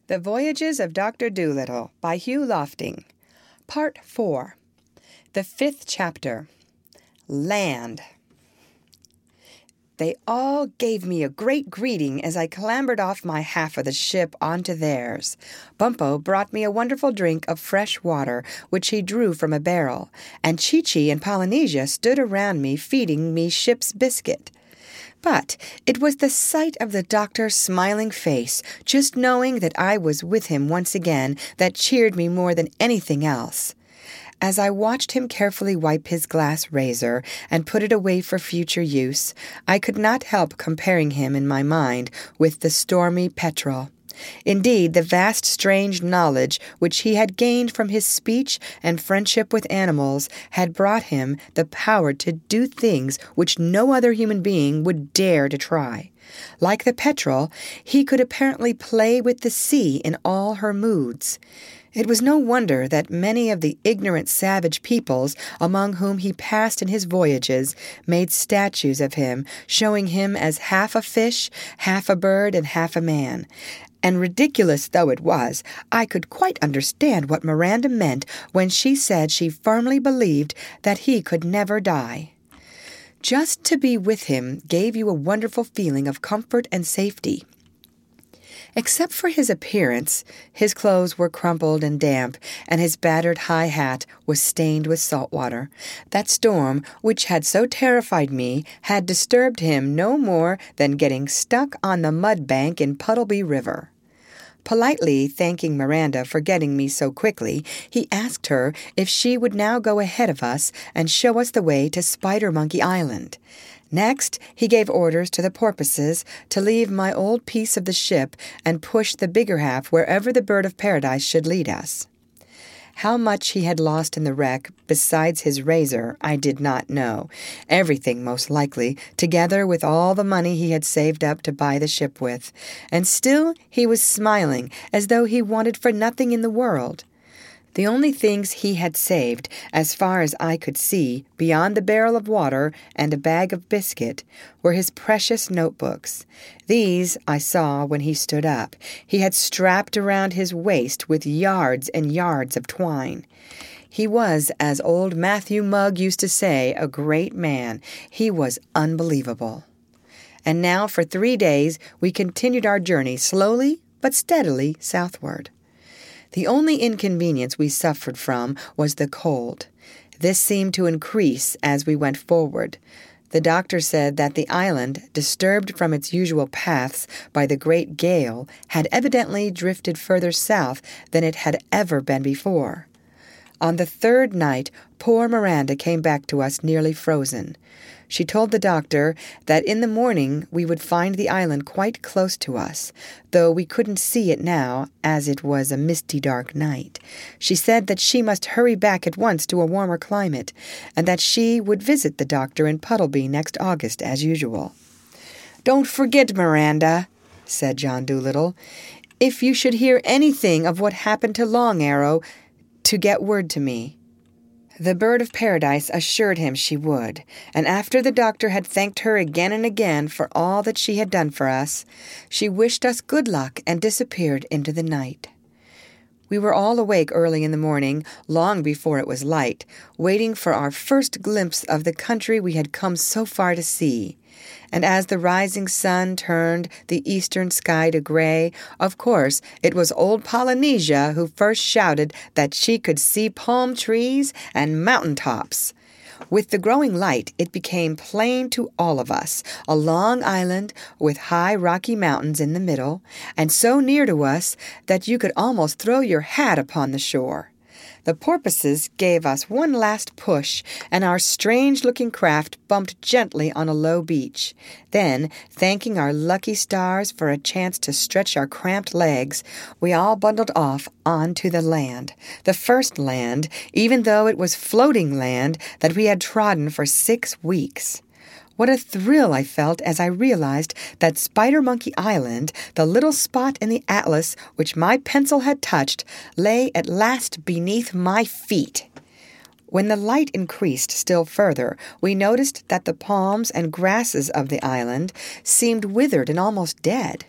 The Voyages of Dr. Dolittle by Hugh Lofting. Part 4. The 5th chapter. Land. They all gave me a great greeting as I clambered off my half of the ship onto theirs. Bumpo brought me a wonderful drink of fresh water, which he drew from a barrel, and Chi-Chi and Polynesia stood around me feeding me ship's biscuit. But it was the sight of the doctor's smiling face, just knowing that I was with him once again, that cheered me more than anything else. As I watched him carefully wipe his glass razor and put it away for future use, I could not help comparing him in my mind with the stormy petrel. Indeed, the vast strange knowledge which he had gained from his speech and friendship with animals had brought him the power to do things which no other human being would dare to try. Like the petrel, he could apparently play with the sea in all her moods. It was no wonder that many of the ignorant savage peoples among whom he passed in his voyages made statues of him, showing him as half a fish, half a bird, and half a man. And ridiculous though it was, I could quite understand what Miranda meant when she said she firmly believed that he could never die. Just to be with him gave you a wonderful feeling of comfort and safety. Except for his appearance, his clothes were crumpled and damp, and his battered high hat was stained with salt water. That storm, which had so terrified me, had disturbed him no more than getting stuck on the mud bank in Puddleby River. Politely thanking Miranda for getting me so quickly, he asked her if she would now go ahead of us and show us the way to Spider-Monkey Island. Next, he gave orders to the porpoises to leave my old piece of the ship and push the bigger half wherever the bird of paradise should lead us. How much he had lost in the wreck, besides his razor, I did not know. Everything, most likely, together with all the money he had saved up to buy the ship with. And still he was smiling, as though he wanted for nothing in the world. The only things he had saved, as far as I could see, beyond the barrel of water and a bag of biscuit, were his precious notebooks. These I saw when he stood up. He had strapped around his waist with yards and yards of twine. He was, as old Matthew Mugg used to say, a great man. He was unbelievable. And now for 3 days we continued our journey slowly but steadily southward. The only inconvenience we suffered from was the cold. This seemed to increase as we went forward. The doctor said that the island, disturbed from its usual paths by the great gale, had evidently drifted further south than it had ever been before. On the 3rd night, poor Miranda came back to us nearly frozen. She told the doctor that in the morning we would find the island quite close to us, though we couldn't see it now, as it was a misty dark night. She said that she must hurry back at once to a warmer climate, and that she would visit the doctor in Puddleby next August as usual. "Don't forget, Miranda," said John Dolittle, "if you should hear anything of what happened to Long Arrow, to get word to me." The bird of paradise assured him she would, and after the doctor had thanked her again and again for all that she had done for us, she wished us good luck and disappeared into the night. We were all awake early in the morning, long before it was light, waiting for our first glimpse of the country we had come so far to see. And as the rising sun turned the eastern sky to gray, of course it was old Polynesia who first shouted that she could see palm trees and mountain tops. With the growing light, it became plain to all of us, a long island with high rocky mountains in the middle, and so near to us that you could almost throw your hat upon the shore. The porpoises gave us one last push, and our strange-looking craft bumped gently on a low beach. Then, thanking our lucky stars for a chance to stretch our cramped legs, we all bundled off onto the land. The first land, even though it was floating land that we had trodden for 6 weeks. What a thrill I felt as I realized that Spider-Monkey Island, the little spot in the atlas which my pencil had touched, lay at last beneath my feet. When the light increased still further, we noticed that the palms and grasses of the island seemed withered and almost dead.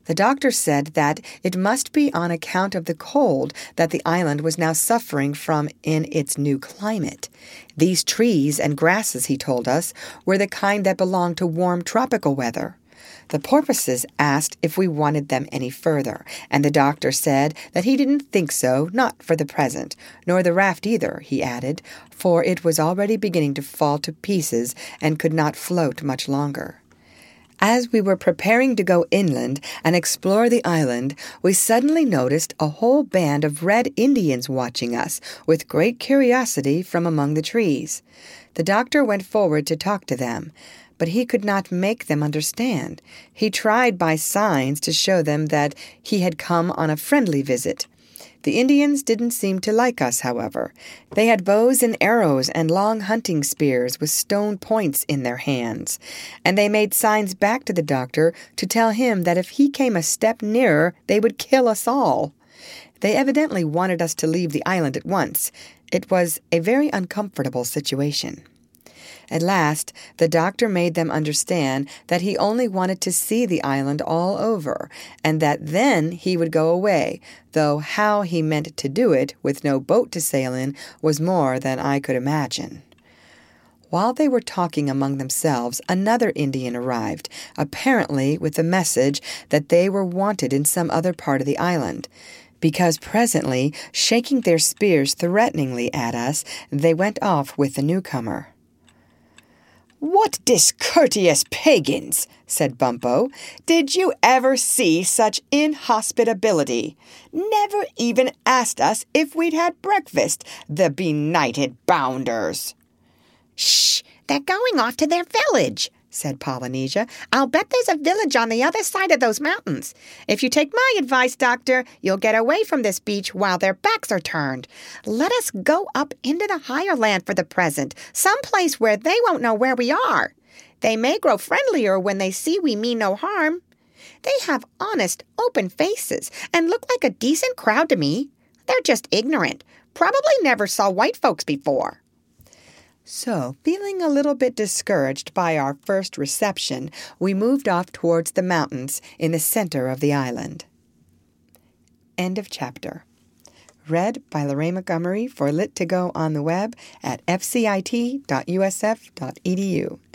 The doctor said that it must be on account of the cold that the island was now suffering from in its new climate. These trees and grasses, he told us, were the kind that belonged to warm tropical weather. The porpoises asked if we wanted them any further, and the doctor said that he didn't think so, not for the present, nor the raft either, he added, for it was already beginning to fall to pieces and could not float much longer. As we were preparing to go inland and explore the island, we suddenly noticed a whole band of red Indians watching us with great curiosity from among the trees. The doctor went forward to talk to them, but he could not make them understand. He tried by signs to show them that he had come on a friendly visit. The Indians didn't seem to like us, however. They had bows and arrows and long hunting spears with stone points in their hands, and they made signs back to the doctor to tell him that if he came a step nearer, they would kill us all. They evidently wanted us to leave the island at once. It was a very uncomfortable situation. At last, the doctor made them understand that he only wanted to see the island all over, and that then he would go away, though how he meant to do it, with no boat to sail in, was more than I could imagine. While they were talking among themselves, another Indian arrived, apparently with the message that they were wanted in some other part of the island. Because presently, shaking their spears threateningly at us, they went off with the newcomer. "What discourteous pagans," said Bumpo. "Did you ever see such inhospitability? Never even asked us if we'd had breakfast, the benighted bounders." "Shh! They're going off to their village," said Polynesia. "I'll bet there's a village on the other side of those mountains. If you take my advice, Doctor, you'll get away from this beach while their backs are turned. Let us go up into the higher land for the present, someplace where they won't know where we are. They may grow friendlier when they see we mean no harm. They have honest, open faces and look like a decent crowd to me. They're just ignorant. Probably never saw white folks before." So, feeling a little bit discouraged by our first reception, we moved off towards the mountains in the center of the island. End of chapter. Read by Lorraine Montgomery for Lit2Go on the web at fcit.usf.edu.